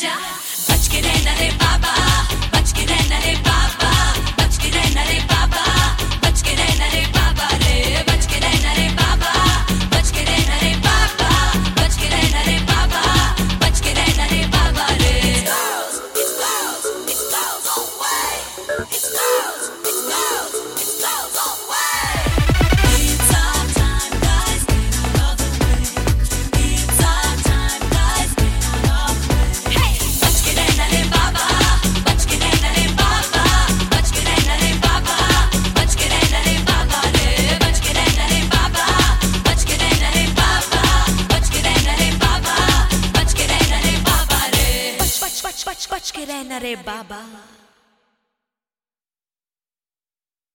जा बच के रहना रे बाबा, बच के रहना रे बाबा, बच के रहना रे बाबा, बच के रहना रे बाबा रे, बच के रहना रे बाबा, बच के रहना रे बाबा, बच के रहना रे बाबा, बच के रहना रे बाबा रे। It's clouds away. It's clouds away. It's our time, guys, get out of the way. It's our time, guys, get out of the way. Hey, बच के रहना रे बाबा, बच के रहना रे बाबा, बच के रहना रे बाबा, बच के रहना रे बाबा रे, बच के रहना रे बाबा, बच के रहना रे बाबा, बच के रहना रे बाबा, बच के रहना रे बाबा रे, बच के रहना रे बाबा।